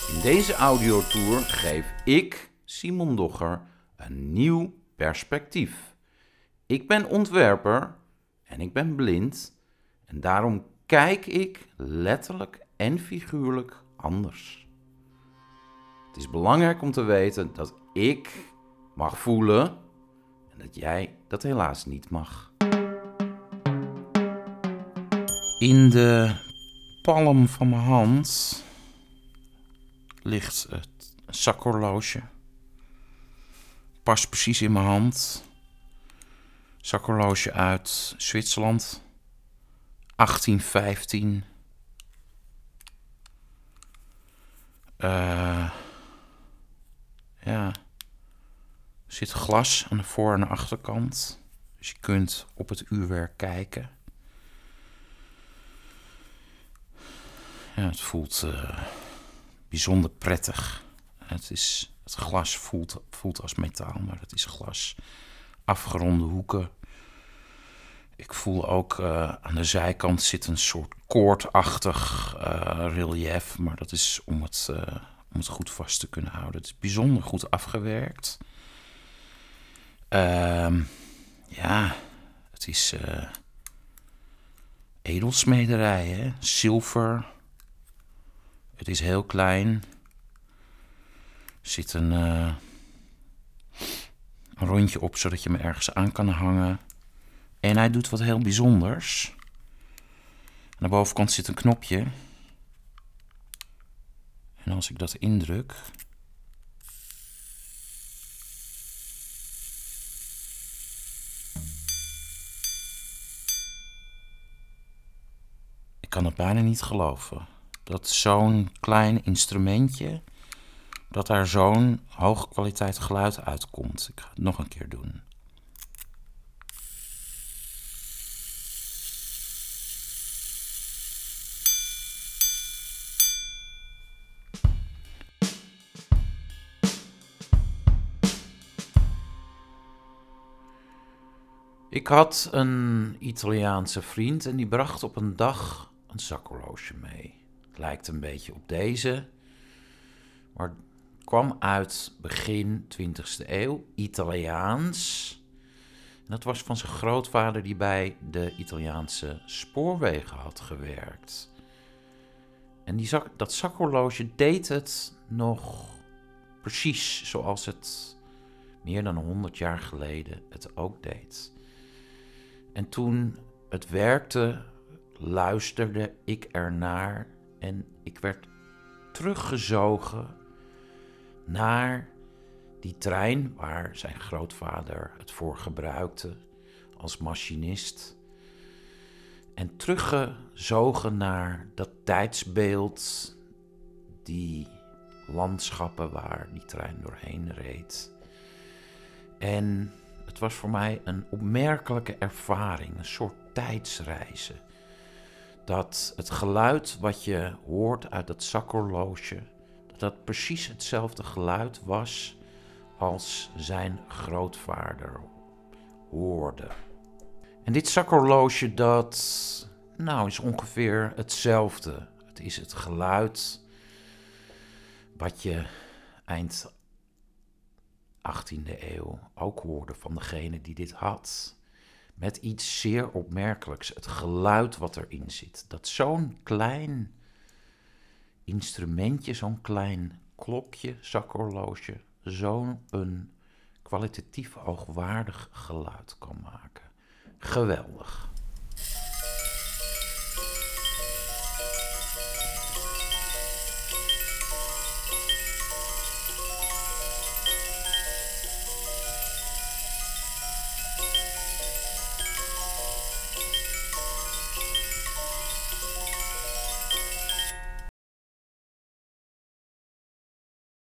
In deze audiotour geef ik, Simon Dogger, een nieuw perspectief. Ik ben ontwerper en ik ben blind en daarom kijk ik letterlijk en figuurlijk anders. Het is belangrijk om te weten dat ik mag voelen en dat jij dat helaas niet mag. In de palm van mijn hand ligt het zakhorloge. Past precies in mijn hand. Zakhorloge uit Zwitserland. 1815. Er zit glas aan de voor- en de achterkant. Dus je kunt op het uurwerk kijken. Ja, het voelt bijzonder prettig. Het glas voelt als metaal, maar het is glas. Afgeronde hoeken. Ik voel ook aan de zijkant zit een soort koordachtig relief, maar dat is om het goed vast te kunnen houden. Het is bijzonder goed afgewerkt. Het is edelsmederij, hè? Zilver. Het is heel klein. Er zit een rondje op, zodat je hem ergens aan kan hangen. En hij doet wat heel bijzonders. Aan de bovenkant zit een knopje. En als ik dat indruk... Ik kan het bijna niet geloven. Dat zo'n klein instrumentje, dat daar zo'n hoge kwaliteit geluid uitkomt. Ik ga het nog een keer doen. Ik had een Italiaanse vriend en die bracht op een dag een zakhorloge mee. Het lijkt een beetje op deze, maar het kwam uit begin 20e eeuw, Italiaans. En dat was van zijn grootvader die bij de Italiaanse spoorwegen had gewerkt. En dat zakhorloge deed het nog precies zoals het meer dan 100 jaar geleden het ook deed. En toen het werkte, luisterde ik ernaar en ik werd teruggezogen naar die trein waar zijn grootvader het voor gebruikte als machinist. En teruggezogen naar dat tijdsbeeld, die landschappen waar die trein doorheen reed. En het was voor mij een opmerkelijke ervaring, een soort tijdsreizen. Dat het geluid wat je hoort uit dat zakhorloge, dat precies hetzelfde geluid was als zijn grootvader hoorde. En dit zakhorloge dat is ongeveer hetzelfde. Het is het geluid wat je eind 18e eeuw ook hoorde van degene die dit had. Met iets zeer opmerkelijks. Het geluid wat erin zit. Dat zo'n klein instrumentje, zo'n klein klokje, zakhorloge, zo'n kwalitatief hoogwaardig geluid kan maken. Geweldig.